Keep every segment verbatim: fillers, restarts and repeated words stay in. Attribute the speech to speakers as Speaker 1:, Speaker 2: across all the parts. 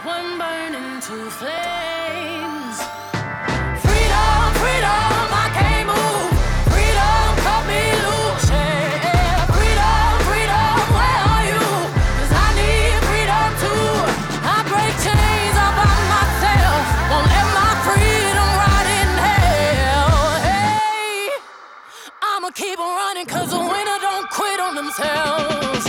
Speaker 1: one burn into flames. Freedom, freedom, I can't move. Freedom, cut me loose. Yeah. Freedom, freedom, where are you? 'Cause I need freedom too. I break chains all by myself. Won't let my freedom rot in hell. Hey, I'ma keep on running 'cause the winner don't quit on themselves.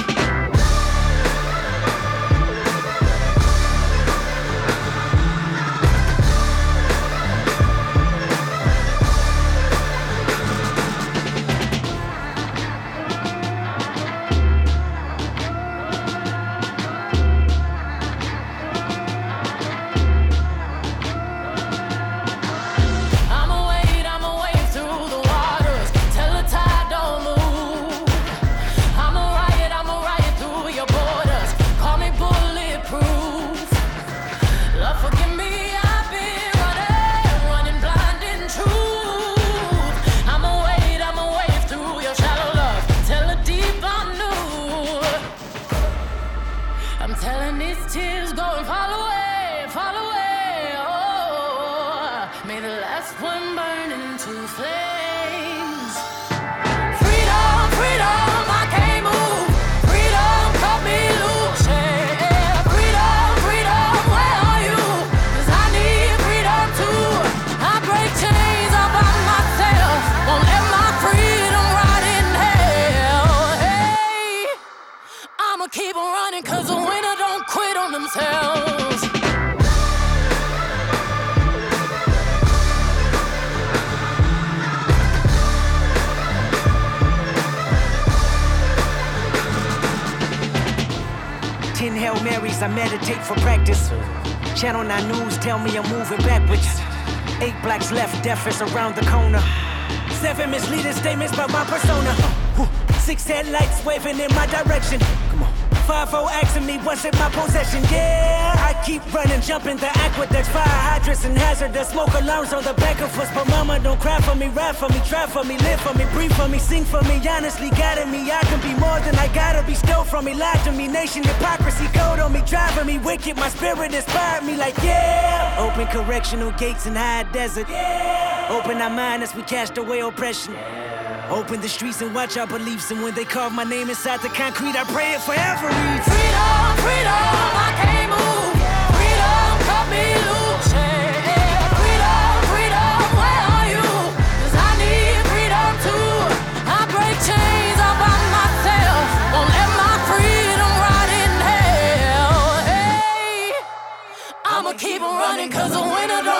Speaker 1: Keep on running 'cause the winner don't quit on themselves.
Speaker 2: Ten Hail Marys, I meditate for practice. Channel nine News tell me I'm moving backwards. Eight blacks left, death is around the corner. Seven misleading statements about my persona. Six headlights waving in my direction. Come on. Five oh asking me what's in my possession. Yeah, I keep running, jumping the aqueducts, fire hydrants and hazardous smoke alarms on the back of us. But mama, don't cry for me, ride for me, try for me, live for me, breathe for me, sing for me. Honestly, guiding me, I can be more than I gotta be. Stole from me, lied to me, nation hypocrisy, code on me, driving me wicked. My spirit inspired me like yeah. Open correctional gates in high desert. Yeah. Open our mind as we cast away oppression. Open the streets and watch our beliefs. And when they carve my name inside the concrete, I pray it forever reads.
Speaker 1: Freedom, freedom, I can't move. Freedom, cut me loose. Yeah. Freedom, freedom, where are you? 'Cause I need freedom too. I break chains all by myself. Won't let my freedom rot in hell. Hey, I'ma keep on running 'cause the winner don't